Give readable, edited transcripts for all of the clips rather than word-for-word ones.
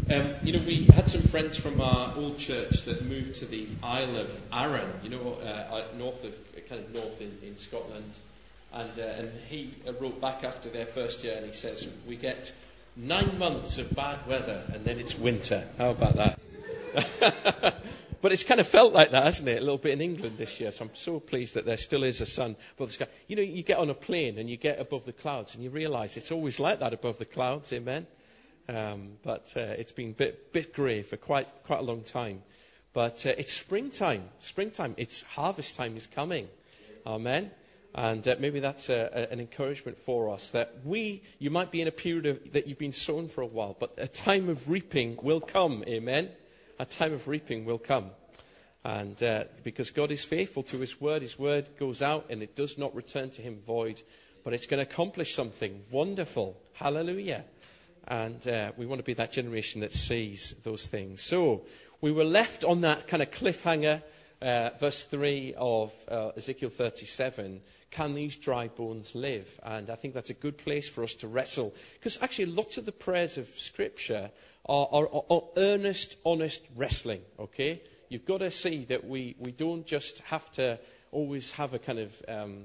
We had some friends from our old church that moved to the Isle of Arran, north in Scotland. And he wrote back after their first year, and he says, we get 9 months of bad weather, and then it's winter. How about that? But it's kind of felt like that, hasn't it? A little bit in England this year. So I'm so pleased that there still is a sun above the sky. You get on a plane and you get above the clouds, and you realise it's always like that above the clouds. Amen. But it's been a bit grey for quite a long time. But it's springtime. It's harvest time is coming. Amen. And maybe that's an encouragement for us that you might be in a period that you've been sown for a while, but a time of reaping will come. Amen. A time of reaping will come. And because God is faithful to His word goes out and it does not return to Him void, but it's going to accomplish something wonderful. Hallelujah. And we want to be that generation that sees those things. So we were left on that kind of cliffhanger, verse 3 of Ezekiel 37. Can these dry bones live? And I think that's a good place for us to wrestle. Because actually lots of the prayers of Scripture are earnest, honest wrestling. Okay? You've got to see that we don't just have to always have a kind of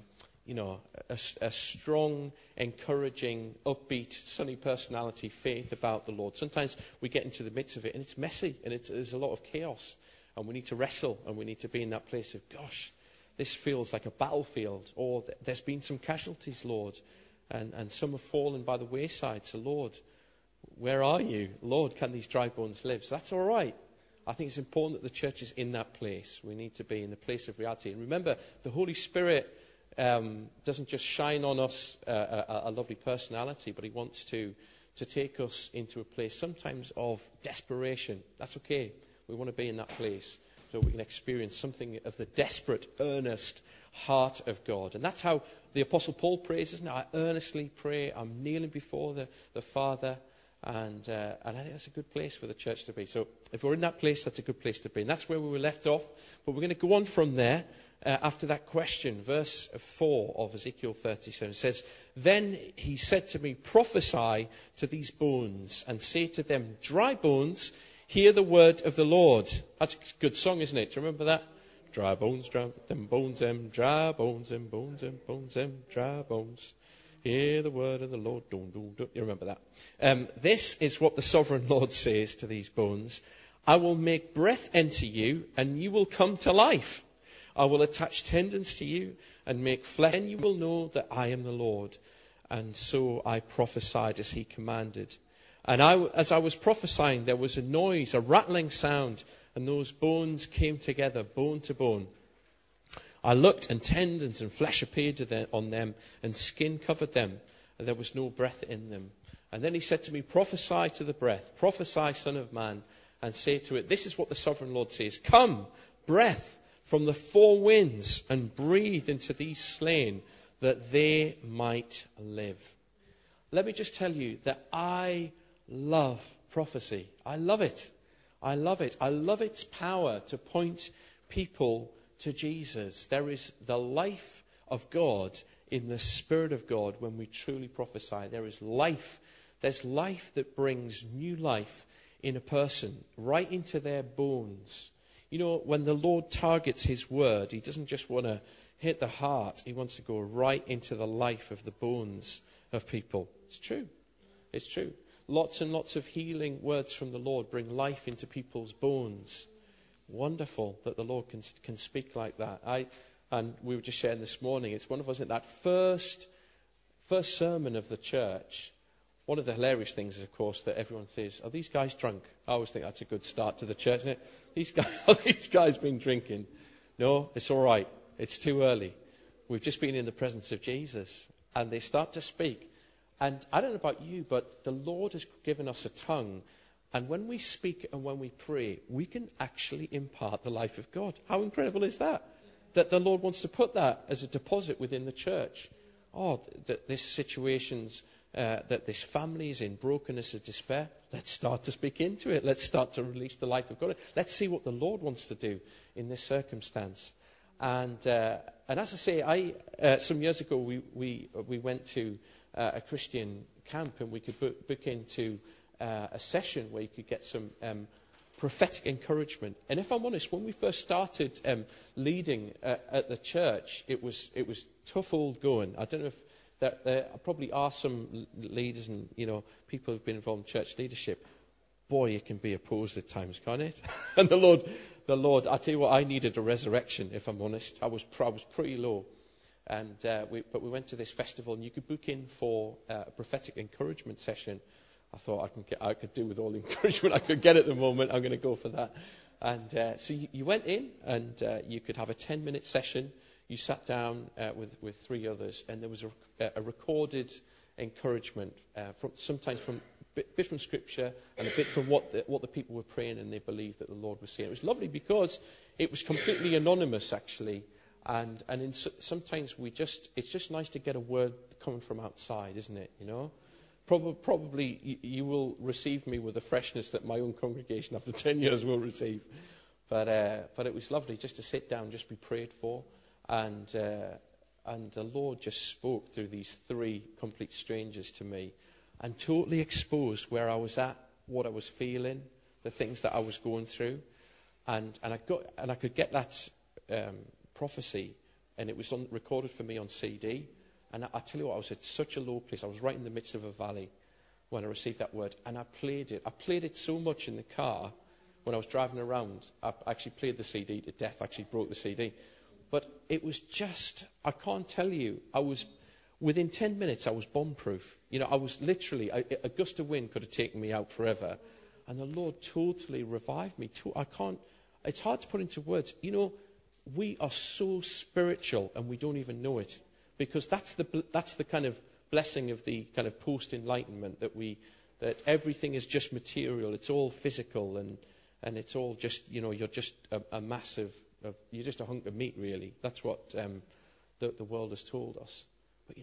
a strong, encouraging, upbeat, sunny personality, faith about the Lord. Sometimes we get into the midst of it and it's messy and there's a lot of chaos, and we need to wrestle and we need to be in that place of, gosh, this feels like a battlefield, or there's been some casualties, Lord, and some have fallen by the wayside. So, Lord, where are you? Lord, can these dry bones live? So that's all right. I think it's important that the church is in that place. We need to be in the place of reality. And remember, the Holy Spirit doesn't just shine on us a lovely personality, but He wants to take us into a place sometimes of desperation. That's okay. We want to be in that place so we can experience something of the desperate, earnest heart of God. And that's how the Apostle Paul prays, isn't it? I earnestly pray. I'm kneeling before the Father. And I think that's a good place for the church to be. So if we're in that place, that's a good place to be. And that's where we were left off. But we're going to go on from there. After that question, verse 4 of Ezekiel 37 says, Then he said to me, prophesy to these bones and say to them, dry bones, hear the word of the Lord. That's a good song, isn't it? Do you remember that? Dry bones, dry bones, dry bones, dry bones. Hear the word of the Lord. You remember that? This is what the sovereign Lord says to these bones. I will make breath enter you, and you will come to life. I will attach tendons to you and make flesh, and you will know that I am the Lord. And so I prophesied as He commanded. And as I was prophesying, there was a noise, a rattling sound, and those bones came together, bone to bone. I looked, and tendons and flesh appeared on them, and skin covered them, and there was no breath in them. And then He said to me, prophesy to the breath, prophesy, Son of Man, and say to it, this is what the sovereign Lord says, come, breath, from the four winds, and breathe into these slain, that they might live. Let me just tell you that I love prophecy. I love it. I love it. I love its power to point people to Jesus. There is the life of God in the Spirit of God when we truly prophesy. There is life. There's life that brings new life in a person, right into their bones. You know, when the Lord targets His word, He doesn't just want to hit the heart. He wants to go right into the life of the bones of people. It's true. It's true. Lots and lots of healing words from the Lord bring life into people's bones. Wonderful that the Lord can speak like that. And we were just sharing this morning, it's wonderful, isn't it? That first sermon of the church. One of the hilarious things is, of course, that everyone says, are these guys drunk? I always think that's a good start to the church, isn't it? Are these guys been drinking? No, it's all right. It's too early. We've just been in the presence of Jesus. And they start to speak. And I don't know about you, but the Lord has given us a tongue. And when we speak and when we pray, we can actually impart the life of God. How incredible is that? That the Lord wants to put that as a deposit within the church. Oh, that this situation's, that this family is in brokenness and despair. Let's start to speak into it. Let's start to release the life of God. Let's see what the Lord wants to do in this circumstance. And as I say, some years ago we went to a Christian camp, and we could book into a session where you could get some prophetic encouragement. And if I'm honest, when we first started leading at the church, it was tough old going. I don't know if there probably are some leaders and people who've been involved in church leadership. Boy, it can be opposed at times, can't it? And the Lord, I tell you what, I needed a resurrection. If I'm honest, I was pretty low. And but we went to this festival, and you could book in for a prophetic encouragement session. I thought I could do with all the encouragement I could get at the moment. I'm going to go for that. And so you went in, and you could have a 10-minute session. You sat down with 3 others, and there was a recorded encouragement, sometimes from a bit from Scripture and a bit from what the people were praying and they believed that the Lord was saying. It was lovely because it was completely anonymous, actually. And sometimes it's just nice to get a word coming from outside, isn't it? Probably you will receive me with the freshness that my own congregation after 10 years will receive. But it was lovely just to sit down, just be prayed for. And the Lord just spoke through these 3 complete strangers to me and totally exposed where I was at, what I was feeling, the things that I was going through. And I could get that prophecy, and it was recorded for me on CD. And I tell you what, I was at such a low place. I was right in the midst of a valley when I received that word. And I played it. I played it so much in the car when I was driving around. I actually played the CD to death. I actually broke the CD. But it was just, I can't tell you, within 10 minutes, I was bomb-proof. I was literally, a gust of wind could have taken me out forever. And the Lord totally revived me. It's hard to put into words. We are so spiritual and we don't even know it. Because that's the kind of blessing of the kind of post-enlightenment that everything is just material. It's all physical and it's all just, you're just a massive, you're just a hunk of meat, really. That's what the world has told us. But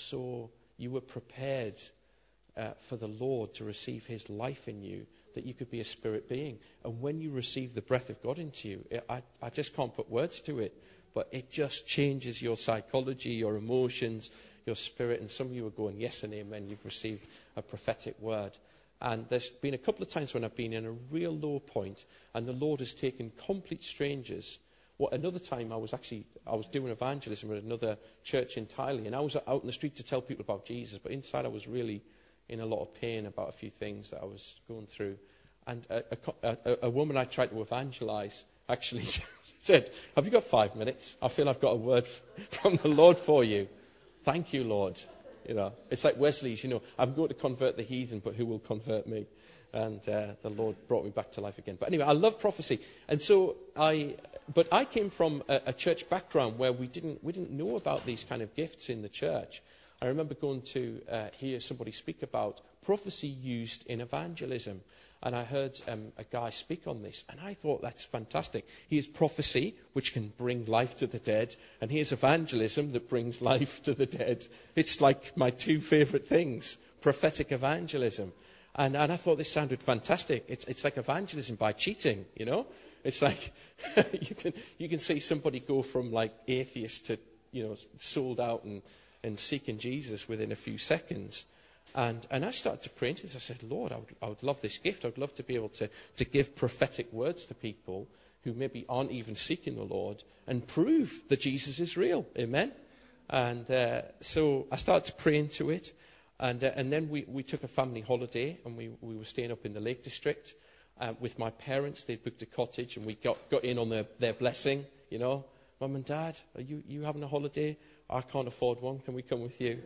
you were prepared for the Lord to receive his life in you, that you could be a spirit being. And when you receive the breath of God into you, I just can't put words to it. But it just changes your psychology, your emotions, your spirit. And some of you are going, yes and amen, you've received a prophetic word. And there's been a couple of times when I've been in a real low point, and the Lord has taken complete strangers. Another time I was doing evangelism at another church in Thailand, and I was out in the street to tell people about Jesus, but inside I was really in a lot of pain about a few things that I was going through. And a woman I tried to evangelize actually said, have you got 5 minutes? I feel I've got a word from the Lord for you. Thank you, Lord. It's like Wesley's, I'm going to convert the heathen, but who will convert me? And the Lord brought me back to life again. But anyway, I love prophecy. And so I came from a church background where we didn't know about these kind of gifts in the church. I remember going to hear somebody speak about prophecy used in evangelism. And I heard a guy speak on this, and I thought, that's fantastic. Here's prophecy, which can bring life to the dead, and here's evangelism that brings life to the dead. It's like my 2 favorite things, prophetic evangelism. And I thought this sounded fantastic. It's like evangelism by cheating, It's like you can see somebody go from like atheist to, sold out and seeking Jesus within a few seconds. And I started to pray into this. I said, Lord, I would love this gift. I would love to be able to give prophetic words to people who maybe aren't even seeking the Lord and prove that Jesus is real. Amen. And so I started to pray into it. And then we took a family holiday, and we were staying up in the Lake District with my parents. They'd booked a cottage, and we got in on their blessing. Mum and Dad, are you having a holiday? I can't afford one. Can we come with you?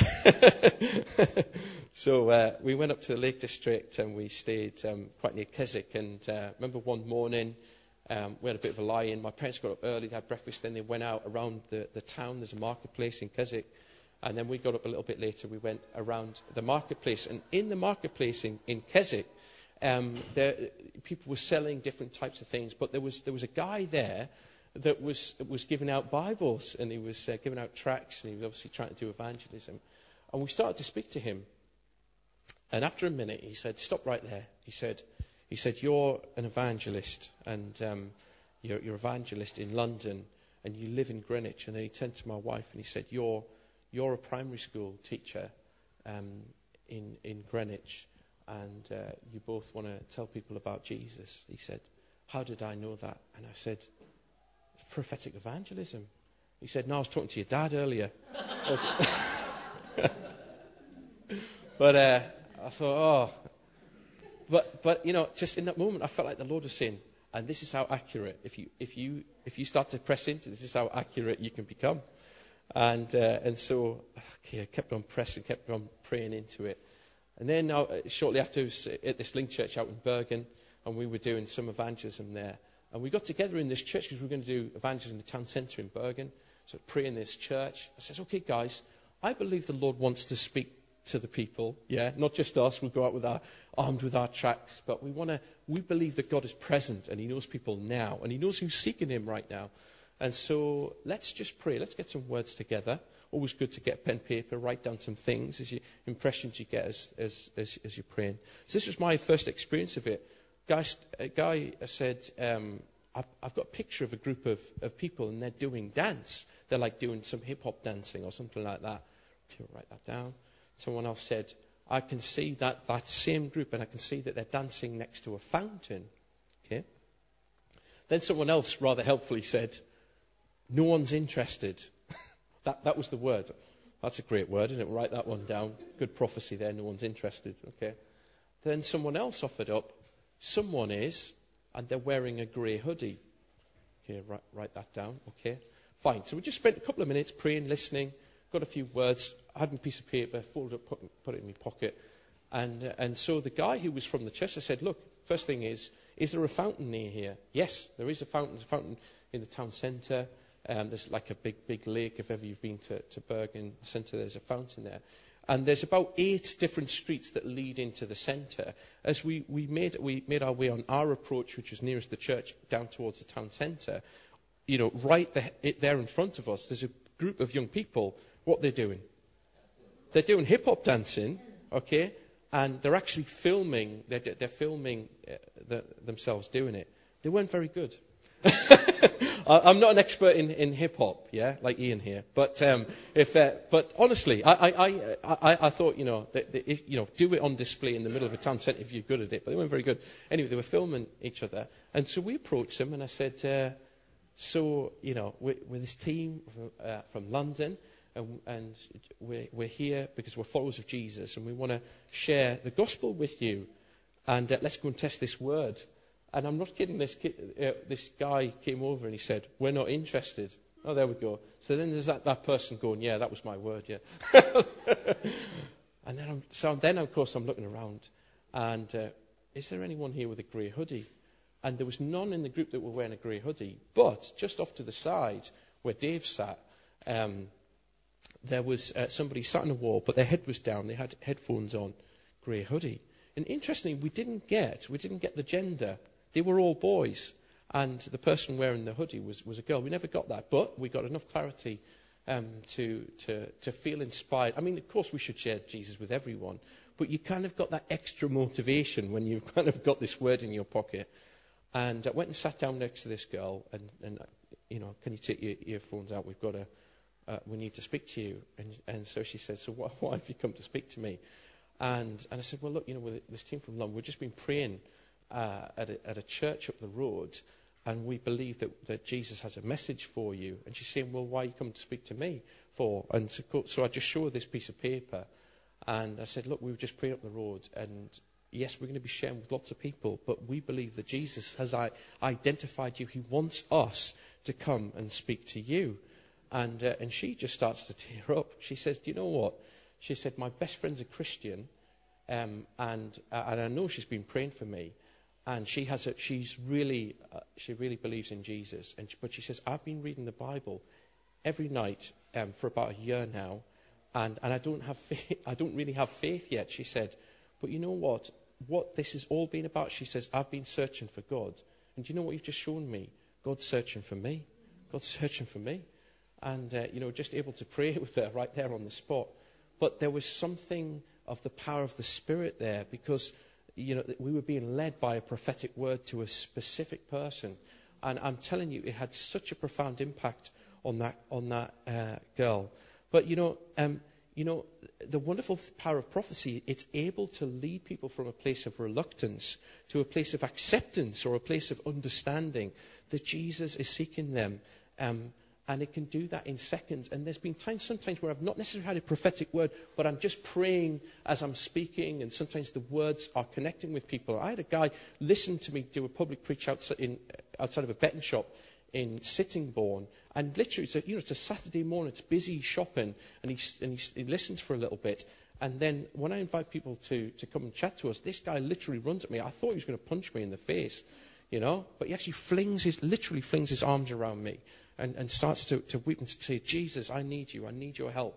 So we went up to the Lake District, and we stayed quite near Keswick. And remember one morning, we had a bit of a lie-in. My parents got up early, they had breakfast, then they went out around the town. There's a marketplace in Keswick. And then we got up a little bit later. We went around the marketplace. And in the marketplace in Keswick, people were selling different types of things. But there was a guy there that was giving out Bibles, and he was giving out tracts, and he was obviously trying to do evangelism. And we started to speak to him. And after a minute, he said, "Stop right there." He said, "You're an evangelist, and you're an evangelist in London, and you live in Greenwich." And then he turned to my wife and he said, "You're a primary school teacher in Greenwich. and you both want to tell people about Jesus. He said, how did I know that? And I said, prophetic evangelism. He said, no, I was talking to your dad earlier. But I thought, but just in that moment, I felt like the Lord was saying, and this is how accurate. If you start to press into this, is how accurate you can become. And so I kept on pressing, kept on praying into it. And then shortly after, I was at this Link Church out in Bergen, and we were doing some evangelism there. And we got together in this church because we were going to do evangelism in the town centre in Bergen. So pray in this church. I said, okay, guys, I believe the Lord wants to speak to the people. Yeah, not just us. We'll go out armed with our tracts, but we believe that God is present and He knows people now, and He knows who's seeking Him right now. And so let's just pray. Let's get some words together. Always good to get pen, paper, write down some things, impressions you get as you're praying. So this was my first experience of it. A guy said, I've got a picture of a group of people, and they're doing dance. They're like doing some hip-hop dancing or something like that. Okay, write that down. Someone else said, I can see that same group, and I can see that they're dancing next to a fountain. Okay. Then someone else rather helpfully said, no one's interested. That was the word. That's a great word, isn't it? Write that one down. Good prophecy there. No one's interested. Okay. Then someone else offered up, someone is, and they're wearing a grey hoodie. Okay, write that down. Okay, fine. So we just spent a couple of minutes praying, listening, got a few words, had a piece of paper, folded up, put it in my pocket. And so the guy who was from the church, I said, look, first thing is there a fountain near here? Yes, there is a fountain. There's a fountain in the town centre. There's like a big lake. If ever you've been to Bergen Centre, there's a fountain there. And there's about 8 different streets that lead into the centre. As we made our way on our approach, which was nearest the church, down towards the town centre, right there in front of us, there's a group of young people. What they're doing? They're doing hip-hop dancing, okay? And they're actually filming. They're filming themselves doing it. They weren't very good. I'm not an expert in hip hop, yeah, like Ian here. But but honestly, I thought, do it on display in the middle of a town centre if you're good at it. But they weren't very good. Anyway, they were filming each other, and so we approached them, and I said, we're this team from London, and we're here because we're followers of Jesus, and we want to share the gospel with you, and let's go and test this word. And I'm not kidding, this guy came over and he said, we're not interested. Oh, there we go. So then there's that person going, yeah, that was my word, yeah. And then, of course, I'm looking around. And is there anyone here with a grey hoodie? And there was none in the group that were wearing a grey hoodie. But just off to the side, where Dave sat, there was somebody sat on a wall, but their head was down. They had headphones on, grey hoodie. And interestingly, we didn't get the gender. They were all boys, and the person wearing the hoodie was a girl. We never got that, but we got enough clarity to feel inspired. I mean, of course, we should share Jesus with everyone, but you kind of got that extra motivation when you've kind of got this word in your pocket. And I went and sat down next to this girl, and can you take your earphones out? We need to speak to you. And so she said, so why have you come to speak to me? And I said, well, look, with this team from London, we've just been praying at a church up the road, and we believe that Jesus has a message for you. And she's saying, well, why you come to speak to me for? And so I just showed her this piece of paper, and I said, look, we were just praying up the road, and yes, we're going to be sharing with lots of people, but we believe that Jesus has identified you. He wants us to come and speak to you. And she just starts to tear up. She says, do you know what? She said, my best friend's a Christian, and I know she's been praying for me. And she really believes in Jesus. But she says, I've been reading the Bible every night for about a year now, and I don't have faith, I don't really have faith yet. She said, but you know what? What this has all been about? She says, I've been searching for God, and do you know what you've just shown me? God's searching for me. God's searching for me, and just able to pray with her right there on the spot. But there was something of the power of the Spirit there, because we were being led by a prophetic word to a specific person. And I'm telling you, it had such a profound impact on that girl. But, the wonderful power of prophecy, it's able to lead people from a place of reluctance to a place of acceptance or a place of understanding that Jesus is seeking them. And it can do that in seconds. And there's been sometimes where I've not necessarily had a prophetic word, but I'm just praying as I'm speaking, and sometimes the words are connecting with people. I had a guy listen to me do a public preach outside of a betting shop in Sittingbourne, and literally it's a Saturday morning, it's busy shopping, and he listens for a little bit, and then when I invite people to come and chat to us, this guy literally runs at me. I thought he was going to punch me in the face, but he actually literally flings his arms around me and starts to weep and say, Jesus, I need you, I need your help.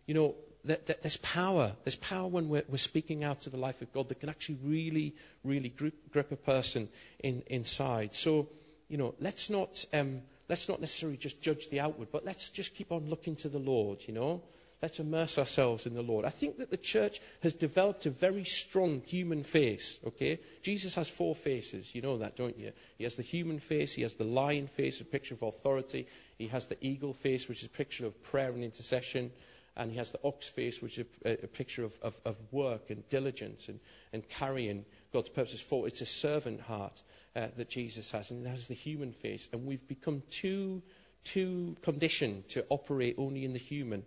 There's power when we're speaking out to the life of God that can actually really, really grip a person inside. So, let's not necessarily just judge the outward, but let's just keep on looking to the Lord, Let's immerse ourselves in the Lord. I think that the church has developed a very strong human face, okay? Jesus has 4 faces, you know that, don't you? He has the human face, he has the lion face, a picture of authority. He has the eagle face, which is a picture of prayer and intercession. And he has the ox face, which is a picture of work and diligence and carrying God's purposes forward. It's a servant heart that Jesus has, and it has the human face. And we've become too conditioned to operate only in the human.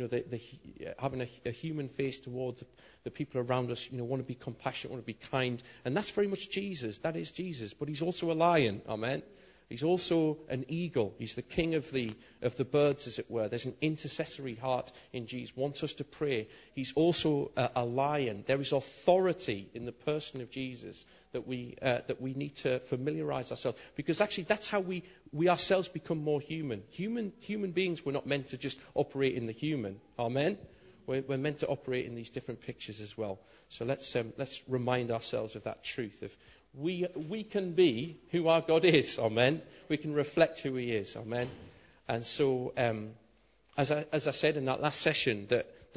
Having a human face towards the people around us, want to be compassionate, want to be kind. And that's very much Jesus. That is Jesus. But he's also a lion. Amen. He's also an eagle. He's the king of the birds, as it were. There's an intercessory heart in Jesus. Wants us to pray. He's also a lion. There is authority in the person of Jesus that we need to familiarize ourselves, because actually that's how we ourselves become more human. Human beings were not meant to just operate in the human. Amen. We're meant to operate in these different pictures as well. So let's remind ourselves of that truth of we can be who our God is. Amen. We can reflect who he is. Amen. And so, as I said in that last session, that the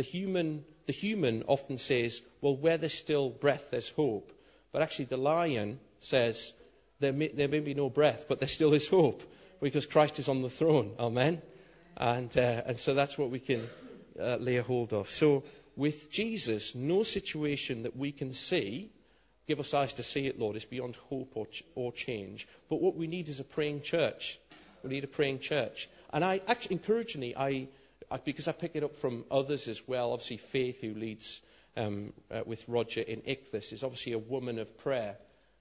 human often says, well, where there's still breath, there's hope. But actually the lion says there may be no breath, but there still is hope, because Christ is on the throne. Amen. And so that's what we can lay a hold of. So with Jesus, no situation that we can see, give us eyes to see it, Lord, is beyond hope or change. But what we need is a praying church. We need a praying church. And I actually, encouragingly, because I pick it up from others as well, obviously Faith, who leads with Roger in Ichthus, is obviously a woman of prayer.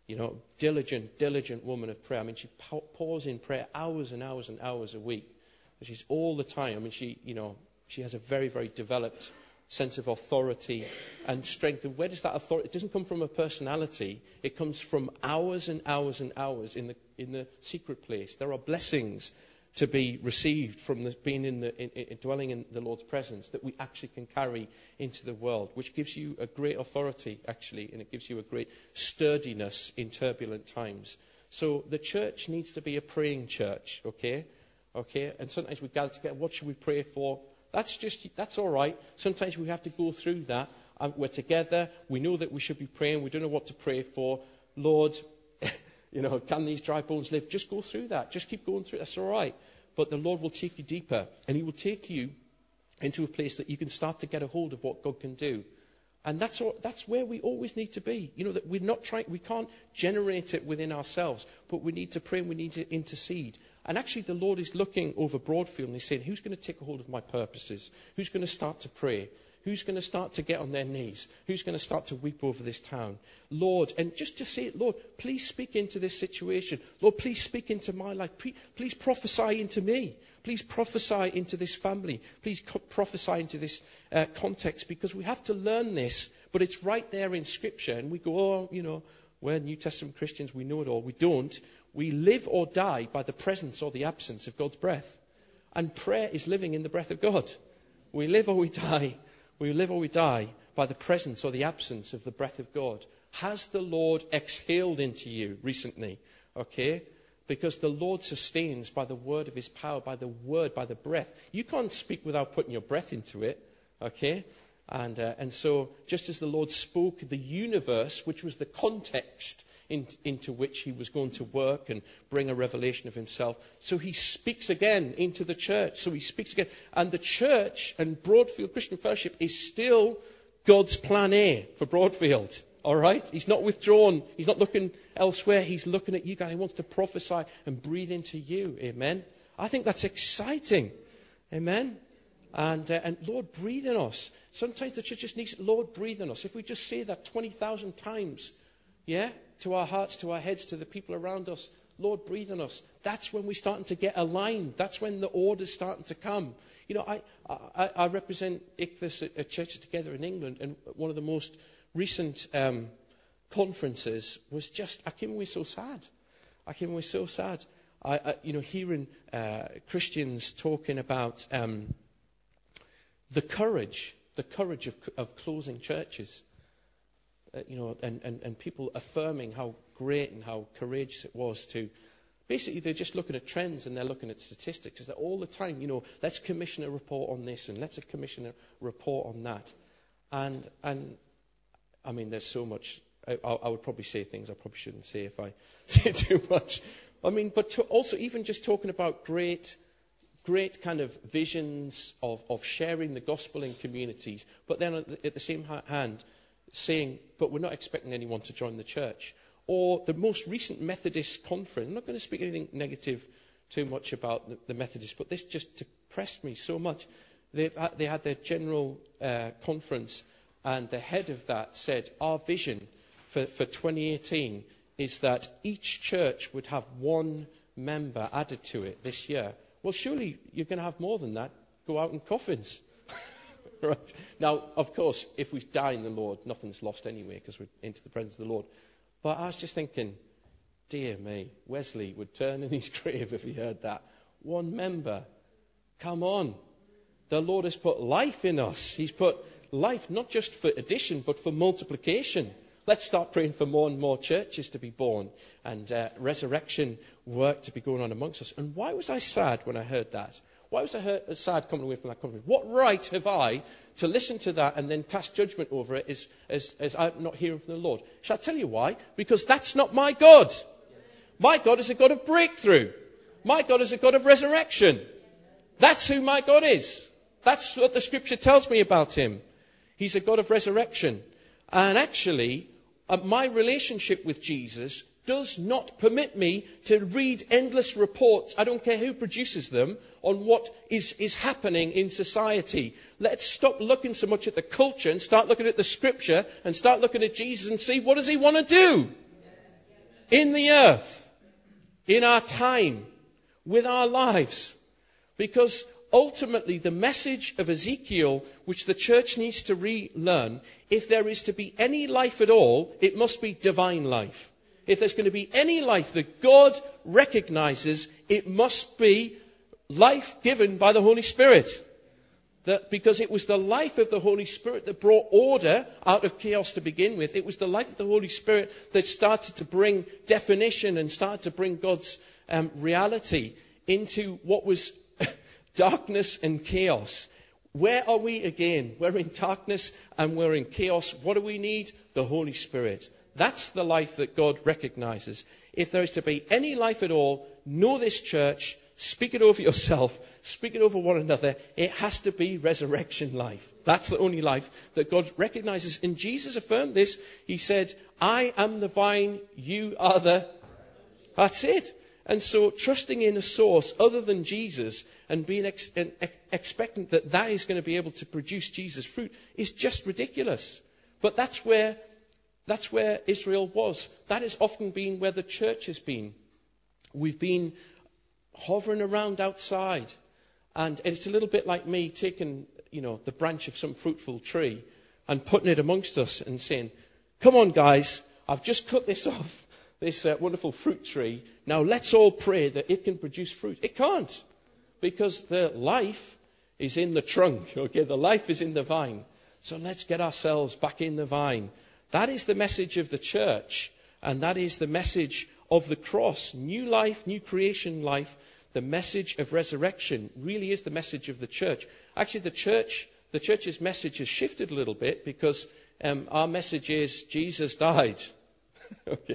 Diligent woman of prayer. I mean, she pours in prayer hours and hours and hours a week. And she's all the time. I mean, she has a very, very developed sense of authority and strength. And where does that authority? It doesn't come from a personality. It comes from hours and hours and hours in the secret place. There are blessings to be received from being dwelling in the Lord's presence that we actually can carry into the world, which gives you a great authority, actually, and it gives you a great sturdiness in turbulent times. So the church needs to be a praying church, okay? And sometimes we gather together. What should we pray for? That's all right. Sometimes we have to go through that. We're together. We know that we should be praying. We don't know what to pray for. Lord, can these dry bones live? Just go through that. Just keep going through it. That's all right. But the Lord will take you deeper, and he will take you into a place that you can start to get a hold of what God can do. And that's where we always need to be. That we can't generate it within ourselves, but we need to pray and we need to intercede. And actually the Lord is looking over Broadfield and he's saying, who's going to take a hold of my purposes? Who's going to start to pray? Who's going to start to get on their knees? Who's going to start to weep over this town? Lord, and just to say, Lord, please speak into this situation. Lord, please speak into my life. Please prophesy into me. Please prophesy into this family. Please prophesy into this context, because we have to learn this, but it's right there in Scripture. And we go, we're New Testament Christians, we know it all. We don't. We live or die by the presence or the absence of God's breath. And prayer is living in the breath of God. We live or we die. We live or we die by the presence or the absence of the breath of God. Has the Lord exhaled into you recently? Okay? Because the Lord sustains by the word of his power, by the word, by the breath. You can't speak without putting your breath into it. Okay? And so just as the Lord spoke the universe, which was the context into which he was going to work and bring a revelation of himself. So he speaks again into the church. So he speaks again. And the church and Broadfield Christian Fellowship is still God's plan A for Broadfield. All right? He's not withdrawn. He's not looking elsewhere. He's looking at you guys. He wants to prophesy and breathe into you. Amen? I think that's exciting. Amen? And Lord, breathe in us. Sometimes the church just needs, Lord, breathe in us. If we just say that 20,000 times, yeah, to our hearts, to our heads, to the people around us, Lord, breathe in us. That's when we're starting to get aligned. That's when the order's starting to come. You know, I represent Ichthus at Churches Together in England, and one of the most recent conferences was just, I came away so sad. Hearing Christians talking about the courage of closing churches, and people affirming how great and how courageous it was to. Basically, they're just looking at trends and they're looking at statistics. Because all the time, let's commission a report on this and let's commission a report on that. And I mean, there's so much. I would probably say things I probably shouldn't say if I say too much. I mean, but also even just talking about great kind of visions of sharing the gospel in communities, but then at the same hand saying, but we're not expecting anyone to join the church. Or the most recent Methodist conference. I'm not going to speak anything negative too much about the Methodists, but this just depressed me so much. They had their general conference, and the head of that said, our vision for 2018 is that each church would have one member added to it this year. Well, surely you're going to have more than that. Go out in coffins. Right. Now, of course, if we die in the Lord, nothing's lost anyway because we're into the presence of the Lord. But I was just thinking, dear me, Wesley would turn in his grave if he heard that. One member. Come on. The Lord has put life in us. He's put life not just for addition, but for multiplication. Let's start praying for more and more churches to be born and resurrection work to be going on amongst us. And why was I sad when I heard that? Why was I sad coming away from that conference? What right have I to listen to that and then cast judgment over it as I'm not hearing from the Lord? Shall I tell you why? Because that's not my God. My God is a God of breakthrough. My God is a God of resurrection. That's who my God is. That's what the scripture tells me about him. He's a God of resurrection. And actually, my relationship with Jesus does not permit me to read endless reports, I don't care who produces them, on what is happening in society. Let's stop looking so much at the culture and start looking at the scripture and start looking at Jesus and see what does he want to do in the earth, in our time, with our lives. Because ultimately the message of Ezekiel, which the church needs to relearn, if there is to be any life at all, it must be divine life. If there's going to be any life that God recognizes, it must be life given by the Holy Spirit. Because it was the life of the Holy Spirit that brought order out of chaos to begin with. It was the life of the Holy Spirit that started to bring definition and started to bring God's reality into what was darkness and chaos. Where are we again? We're in darkness and we're in chaos. What do we need? The Holy Spirit. That's the life that God recognizes. If there is to be any life at all, know this church, speak it over yourself, speak it over one another. It has to be resurrection life. That's the only life that God recognizes. And Jesus affirmed this. He said, I am the vine, you are the... That's it. And so trusting in a source other than Jesus and being expectant that is going to be able to produce Jesus' fruit is just ridiculous. But that's where Israel was. That has often been where the church has been. We've been hovering around outside. And it's a little bit like me taking, the branch of some fruitful tree and putting it amongst us and saying, come on guys, I've just cut this off, this wonderful fruit tree. Now let's all pray that it can produce fruit. It can't. Because the life is in the trunk. Okay, the life is in the vine. So let's get ourselves back in the vine. That is the message of the church, and that is the message of the cross. New life, new creation life, the message of resurrection really is the message of the church. Actually, the church's message has shifted a little bit because our message is Jesus died. Okay,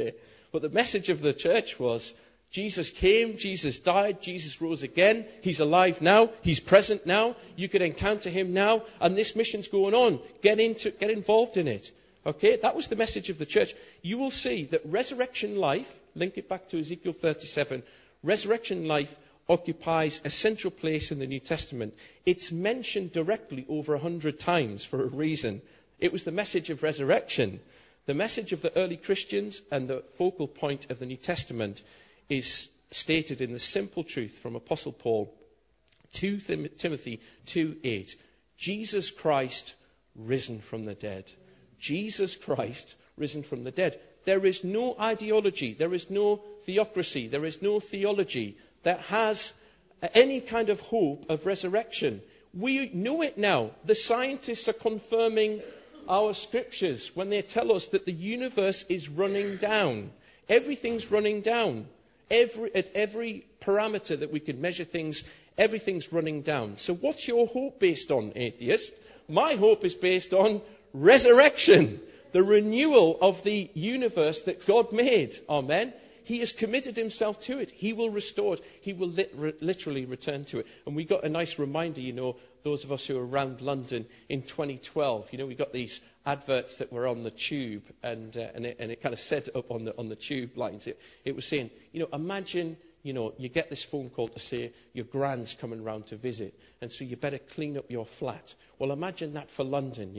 But the message of the church was, Jesus came, Jesus died, Jesus rose again, he's alive now, he's present now, you could encounter him now, and this mission's going on. Get involved in it. Okay, that was the message of the church. You will see that resurrection life, link it back to Ezekiel 37, resurrection life occupies a central place in the New Testament. It's mentioned directly over 100 times for a reason. It was the message of resurrection. The message of the early Christians and the focal point of the New Testament is stated in the simple truth from Apostle Paul, 2 Timothy 2:8. Jesus Christ risen from the dead. Jesus Christ risen from the dead. There is no ideology, there is no theocracy, there is no theology that has any kind of hope of resurrection. We know it now. The scientists are confirming our scriptures when they tell us that the universe is running down. Everything's running down. At every parameter that we can measure things, everything's running down. So what's your hope based on, atheist? My hope is based on resurrection, the renewal of the universe that God made. Amen. He has committed himself to it. He will restore it. He will literally return to it. And we got a nice reminder, those of us who were around London in 2012. We got these adverts that were on the tube, and it kind of said up on the tube lines. It was saying, imagine, you get this phone call to say your grand's coming round to visit, and so you better clean up your flat. Well, imagine that for London,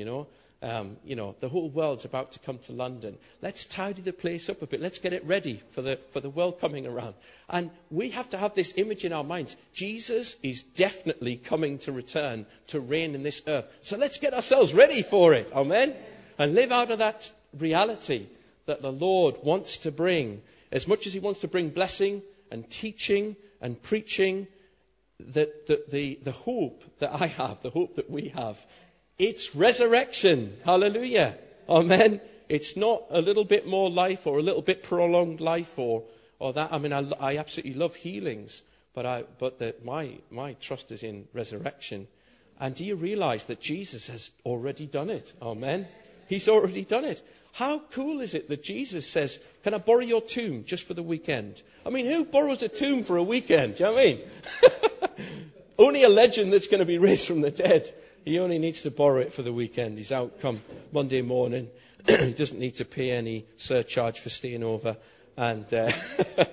the whole world's about to come to London. Let's tidy the place up a bit. Let's get it ready for the world coming around. And we have to have this image in our minds. Jesus is definitely coming to return to reign in this earth. So let's get ourselves ready for it. Amen. And live out of that reality that the Lord wants to bring. As much as he wants to bring blessing and teaching and preaching, that the hope that I have, the hope that we have, it's resurrection. Hallelujah. Amen. It's not a little bit more life or a little bit prolonged life or that. I mean, I absolutely love healings, but my trust is in resurrection. And do you realize that Jesus has already done it? Amen. He's already done it. How cool is it that Jesus says, can I borrow your tomb just for the weekend? I mean, who borrows a tomb for a weekend? Do you know what I mean? Only a legend that's going to be raised from the dead. He only needs to borrow it for the weekend. He's out come Monday morning. He doesn't need to pay any surcharge for staying over. And but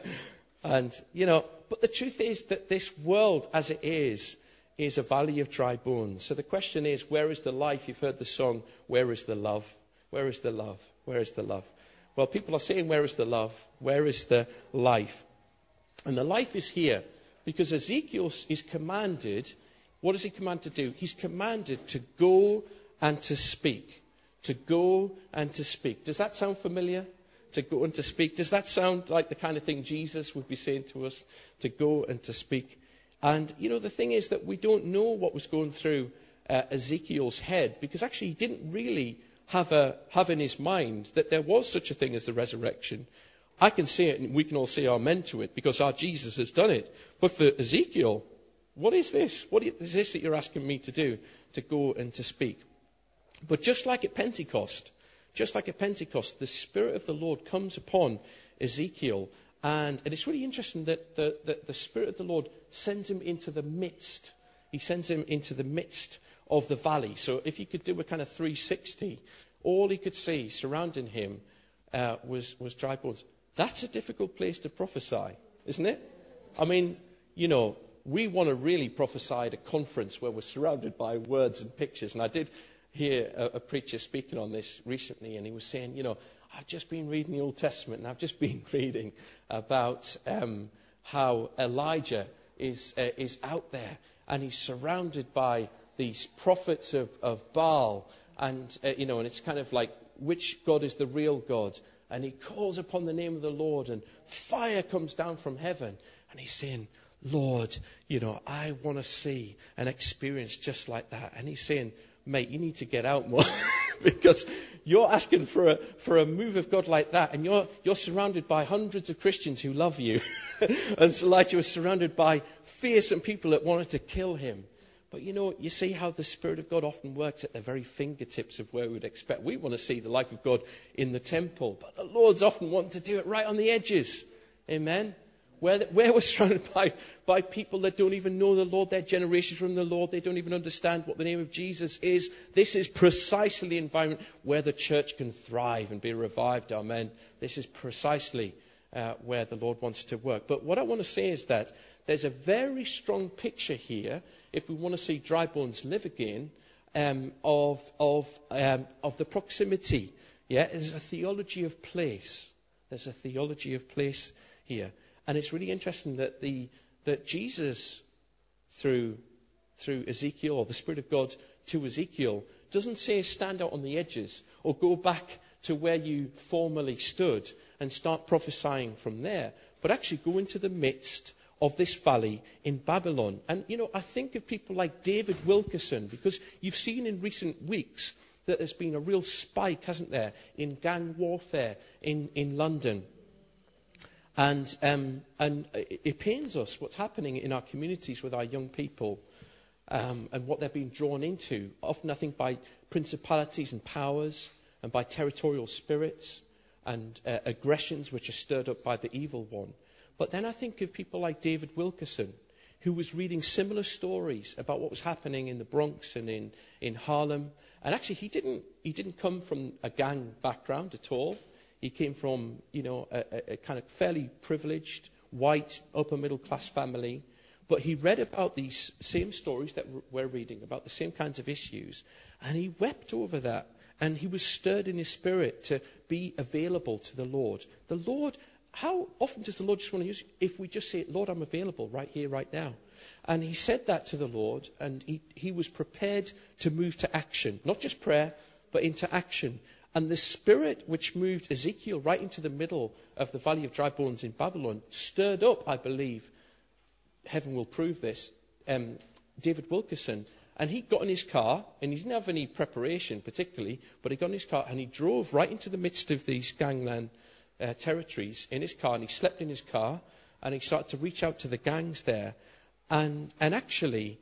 the truth is that this world as it is a valley of dry bones. So the question is, where is the life? You've heard the song, where is the love? Where is the love? Where is the love? Well, people are saying, where is the love? Where is the life? And the life is here because Ezekiel is commanded. What is he commanded to do? He's commanded to go and to speak. To go and to speak. Does that sound familiar? To go and to speak. Does that sound like the kind of thing Jesus would be saying to us? To go and to speak. And, the thing is that we don't know what was going through Ezekiel's head, because actually he didn't really have in his mind that there was such a thing as the resurrection. I can say it and we can all say amen to it because our Jesus has done it. But for Ezekiel, what is this? What is this that you're asking me to do? To go and to speak. But just like at Pentecost, the Spirit of the Lord comes upon Ezekiel. And it's really interesting that the Spirit of the Lord sends him into the midst. He sends him into the midst of the valley. So if you could do a kind of 360, all he could see surrounding him was dry bones. That's a difficult place to prophesy, isn't it? I mean, we want to really prophesy at a conference where we're surrounded by words and pictures. And I did hear a preacher speaking on this recently, and he was saying, I've just been reading the Old Testament, and I've just been reading about how Elijah is out there, and he's surrounded by these prophets of Baal, and and it's kind of like, which God is the real God? And he calls upon the name of the Lord, and fire comes down from heaven, and he's saying, Lord, I want to see and experience just like that. And he's saying, mate, you need to get out more because you're asking for a move of God like that, and you're surrounded by hundreds of Christians who love you. And so Elijah was surrounded by fearsome people that wanted to kill him. But you see how the Spirit of God often works at the very fingertips of where we would expect. We want to see the life of God in the temple, but the Lord's often wanting to do it right on the edges. Amen? Where we're surrounded by people that don't even know the Lord, they're generations from the Lord, they don't even understand what the name of Jesus is. This is precisely the environment where the church can thrive and be revived. Amen. This is precisely where the Lord wants to work. But what I want to say is that there's a very strong picture here, if we want to see dry bones live again, of the proximity. Yeah, there's a theology of place. There's a theology of place here. And it's really interesting that Jesus, through Ezekiel, or the Spirit of God to Ezekiel, doesn't say stand out on the edges or go back to where you formerly stood and start prophesying from there, but actually go into the midst of this valley in Babylon. And, I think of people like David Wilkerson, because you've seen in recent weeks that there's been a real spike, hasn't there, in gang warfare in London. And it pains us what's happening in our communities with our young people and what they're being drawn into, often I think by principalities and powers and by territorial spirits and aggressions which are stirred up by the evil one. But then I think of people like David Wilkerson, who was reading similar stories about what was happening in the Bronx and in Harlem. And actually he didn't come from a gang background at all. He came from, a kind of fairly privileged, white, upper middle class family. But he read about these same stories that we're reading, about the same kinds of issues. And he wept over that. And he was stirred in his spirit to be available to the Lord. The Lord, how often does the Lord just want to use, if we just say, Lord, I'm available right here, right now. And he said that to the Lord, and he was prepared to move to action. Not just prayer, but into action. And the Spirit which moved Ezekiel right into the middle of the Valley of Dry Bones in Babylon stirred up, I believe, heaven will prove this, David Wilkerson. And he got in his car, and he didn't have any preparation particularly, but he got in his car and he drove right into the midst of these gangland territories in his car, and he slept in his car, and he started to reach out to the gangs there. And actually,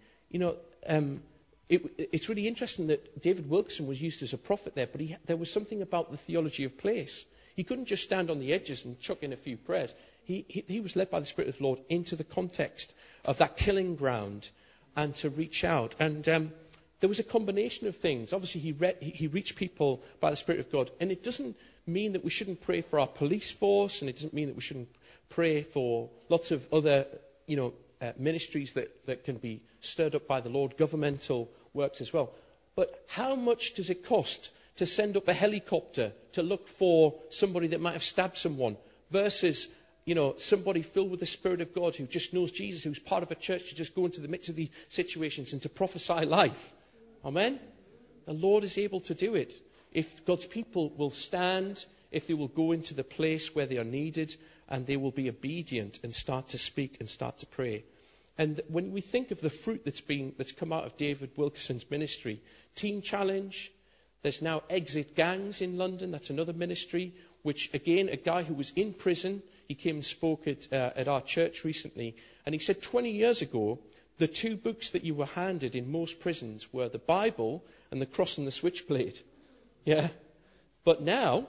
it's really interesting that David Wilkerson was used as a prophet there, but there was something about the theology of place. He couldn't just stand on the edges and chuck in a few prayers. He was led by the Spirit of the Lord into the context of that killing ground and to reach out. And there was a combination of things. Obviously, he reached people by the Spirit of God. And it doesn't mean that we shouldn't pray for our police force, and it doesn't mean that we shouldn't pray for lots of other, ministries that can be stirred up by the Lord, governmental works as well. But how much does it cost to send up a helicopter to look for somebody that might have stabbed someone versus, somebody filled with the Spirit of God who just knows Jesus, who's part of a church, to just go into the midst of these situations and to prophesy life? Amen? The Lord is able to do it. If God's people will stand, if they will go into the place where they are needed, and they will be obedient and start to speak and start to pray. And when we think of the fruit that's come out of David Wilkerson's ministry, Teen Challenge, there's now Exit Gangs in London. That's another ministry, which again, a guy who was in prison, he came and spoke at our church recently, and he said 20 years ago, the two books that you were handed in most prisons were the Bible and the Cross and the Switchblade. Yeah, but now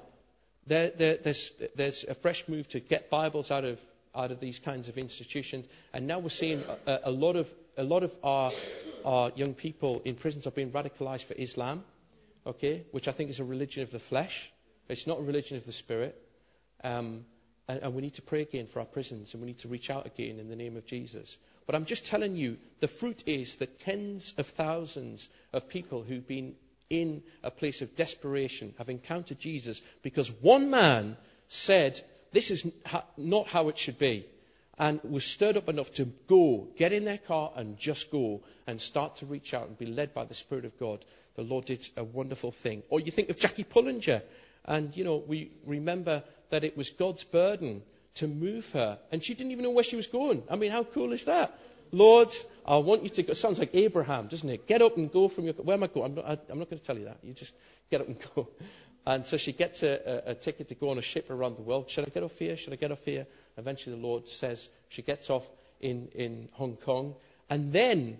there's a fresh move to get Bibles out of these kinds of institutions, and now we're seeing a lot of our young people in prisons are being radicalized for Islam, okay, which I think is a religion of the flesh. It's not a religion of the Spirit, and we need to pray again for our prisons, and we need to reach out again in the name of Jesus. But I'm just telling you, the fruit is that tens of thousands of people who've been in a place of desperation have encountered Jesus because one man said, this is not how it should be, and was stirred up enough to go, get in their car and just go and start to reach out and be led by the Spirit of God. The Lord did a wonderful thing. Or you think of Jackie Pullinger, and we remember that it was God's burden to move her, and she didn't even know where she was going. I mean, how cool is that? Lord, I want you to go. Sounds like Abraham, doesn't it? Get up and go from your... Where am I going? I'm not going to tell you that. You just get up and go. And so she gets a ticket to go on a ship around the world. Should I get off here? Should I get off here? Eventually the Lord says she gets off in Hong Kong. And then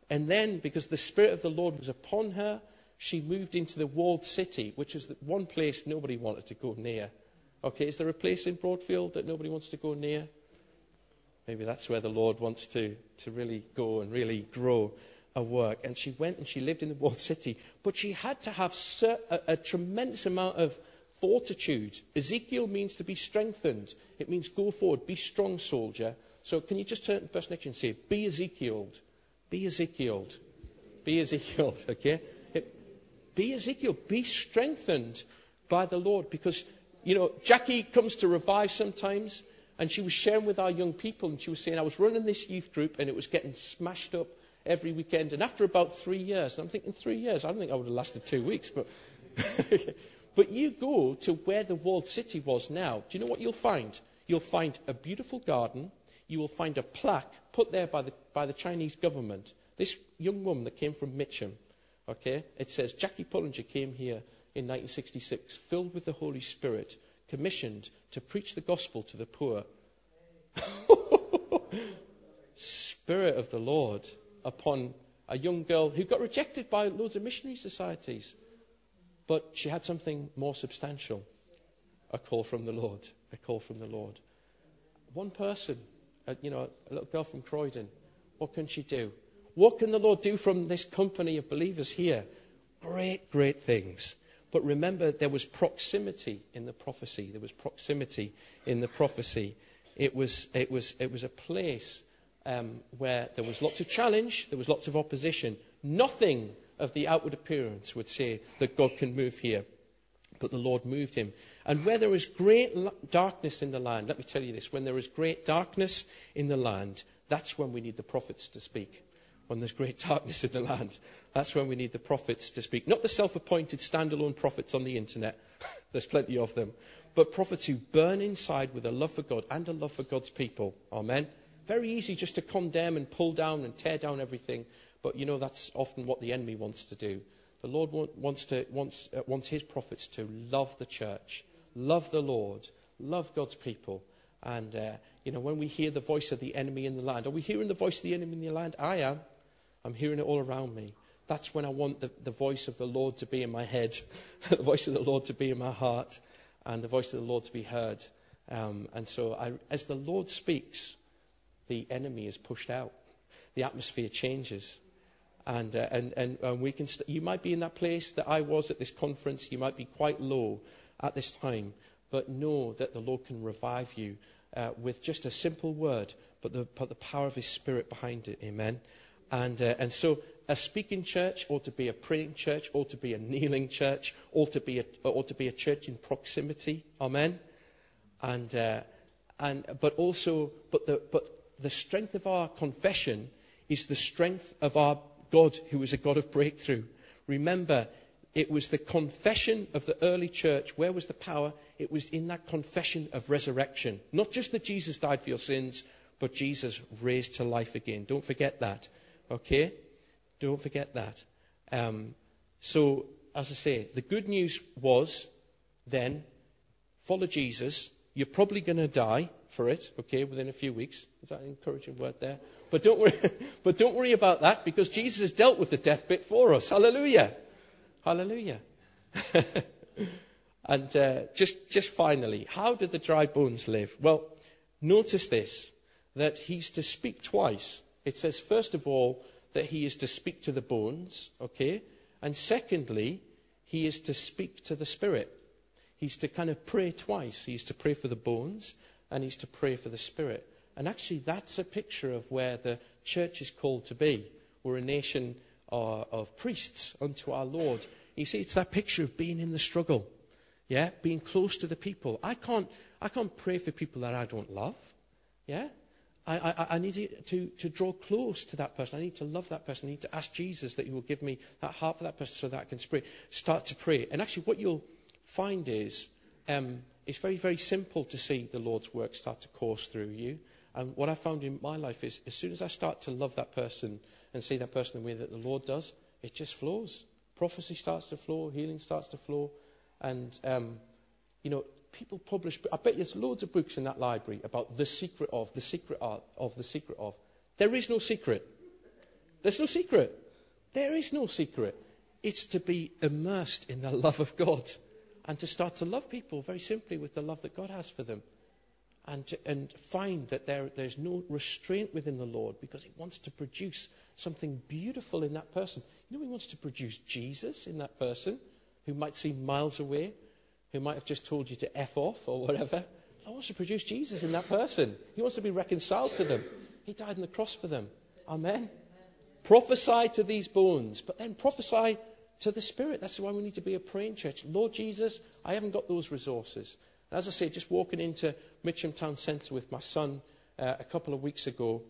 And then, because the Spirit of the Lord was upon her, she moved into the walled city, which is the one place nobody wanted to go near. Okay, is there a place in Broadfield that nobody wants to go near? Maybe that's where the Lord wants to really go and really grow a work. And she went and she lived in the walled city. But she had to have a tremendous amount of fortitude. Ezekiel means to be strengthened. It means go forward, be strong, soldier. So can you just turn to the person next to you and say, be Ezekieled. Be Ezekieled. Be Ezekieled, okay? Be Ezekiel. Be strengthened by the Lord. Because, you know, Jackie comes to Revive sometimes, and she was sharing with our young people, and she was saying, I was running this youth group, and it was getting smashed up every weekend. And after about 3 years, and I'm thinking 3 years, I don't think I would have lasted 2 weeks, but but you go to where the walled city was now. Do you know what you'll find? You'll find a beautiful garden. You will find a plaque put there by the Chinese government. This young woman that came from Mitcham, okay, it says, Jackie Pullinger came here in 1966, filled with the Holy Spirit, commissioned to preach the gospel to the poor. Spirit of the Lord upon a young girl who got rejected by loads of missionary societies. But she had something more substantial. A call from the Lord. A call from the Lord. One person, a little girl from Croydon. What can she do? What can the Lord do from this company of believers here? Great, great things. But remember, there was proximity in the prophecy. There was proximity in the prophecy. It was a place where there was lots of challenge, there was lots of opposition. Nothing of the outward appearance would say that God can move here. But the Lord moved him. And where there is great darkness in the land, let me tell you this, when there is great darkness in the land, that's when we need the prophets to speak. When there's great darkness in the land, that's when we need the prophets to speak. Not the self-appointed standalone prophets on the internet. There's plenty of them. But prophets who burn inside with a love for God and a love for God's people. Amen. Very easy just to condemn and pull down and tear down everything. But you know, that's often what the enemy wants to do. The Lord wants his prophets to love the church, love the Lord, love God's people. And, when we hear the voice of the enemy in the land, are we hearing the voice of the enemy in the land? I am. I'm hearing it all around me. That's when I want the voice of the Lord to be in my head, the voice of the Lord to be in my heart, and the voice of the Lord to be heard. And so as the Lord speaks, the enemy is pushed out. The atmosphere changes. And we can. You might be in that place that I was at this conference. You might be quite low at this time, but know that the Lord can revive you with just a simple word, but the power of His Spirit behind it. Amen. And so a speaking church ought to be a praying church, ought to be a kneeling church, ought to be a church in proximity. Amen. But the strength of our confession is the strength of our God, who is a God of breakthrough. Remember, it was the confession of the early church. Where was the power? It was in that confession of resurrection. Not just that Jesus died for your sins, but Jesus raised to life again. Don't forget that. Okay? Don't forget that. So, as I say, the good news was then, follow Jesus. You're probably going to die for it, okay, within a few weeks. Is that an encouraging word there? But don't worry about that, because Jesus has dealt with the death bit for us. Hallelujah. Hallelujah. And just finally, how did the dry bones live? Well, notice this, that he's to speak twice. It says, first of all, that he is to speak to the bones, okay? And secondly, he is to speak to the Spirit. He's to kind of pray twice. He's to pray for the bones, and he's to pray for the Spirit. And actually, that's a picture of where the church is called to be. We're a nation of priests unto our Lord. You see, it's that picture of being in the struggle, yeah, being close to the people. I can't pray for people that I don't love, yeah. I need to draw close to that person. I need to love that person. I need to ask Jesus that He will give me that heart for that person, so that I can start to pray. And actually, what you'll find is it's very, very simple to see the Lord's work start to course through you. And what I found in my life is, as soon as I start to love that person and see that person the way that the Lord does, it just flows. Prophecy starts to flow, healing starts to flow, and people publish. I bet there's loads of books in that library about the secret of. There is no secret. There's no secret. There is no secret. It's to be immersed in the love of God and to start to love people very simply with the love that God has for them. And find that there's no restraint within the Lord, because he wants to produce something beautiful in that person. He wants to produce Jesus in that person who might seem miles away, who might have just told you to F off or whatever. He wants to produce Jesus in that person. He wants to be reconciled to them. He died on the cross for them. Amen. Prophesy to these bones, but then prophesy to the Spirit. That's why we need to be a praying church. Lord Jesus, I haven't got those resources. And as I say, just walking into Mitcham Town Centre with my son a couple of weeks ago,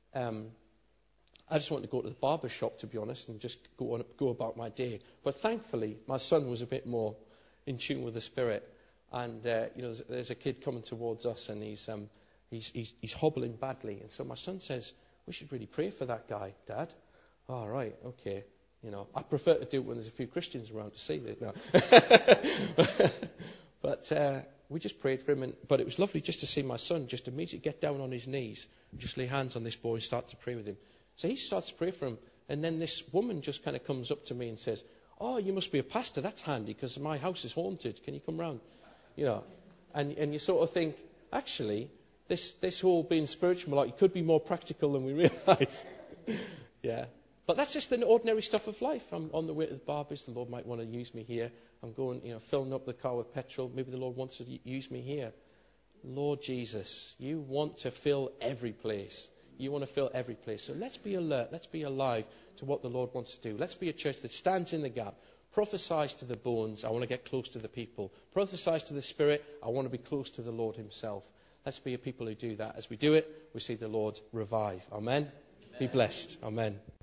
I just wanted to go to the barber shop, to be honest, and just go about my day. But thankfully, my son was a bit more in tune with the Spirit. And there's a kid coming towards us, and he's hobbling badly. And so my son says, "We should really pray for that guy, Dad." "Oh, right, okay." I prefer to do it when there's a few Christians around to see it. No. But we just prayed for him. But it was lovely just to see my son just immediately get down on his knees and just lay hands on this boy and start to pray with him. So he starts to pray for him. And then this woman just kind of comes up to me and says, "Oh, you must be a pastor. That's handy, because my house is haunted. Can you come round?" And you sort of think, actually, this whole being spiritual, it could be more practical than we realise. Yeah. But that's just the ordinary stuff of life. I'm on the way to the barber's. The Lord might want to use me here. I'm going, filling up the car with petrol. Maybe the Lord wants to use me here. Lord Jesus, you want to fill every place. You want to fill every place. So let's be alert. Let's be alive to what the Lord wants to do. Let's be a church that stands in the gap. Prophesies to the bones. I want to get close to the people. Prophesies to the Spirit. I want to be close to the Lord himself. Let's be a people who do that. As we do it, we see the Lord revive. Amen. Be blessed. Amen.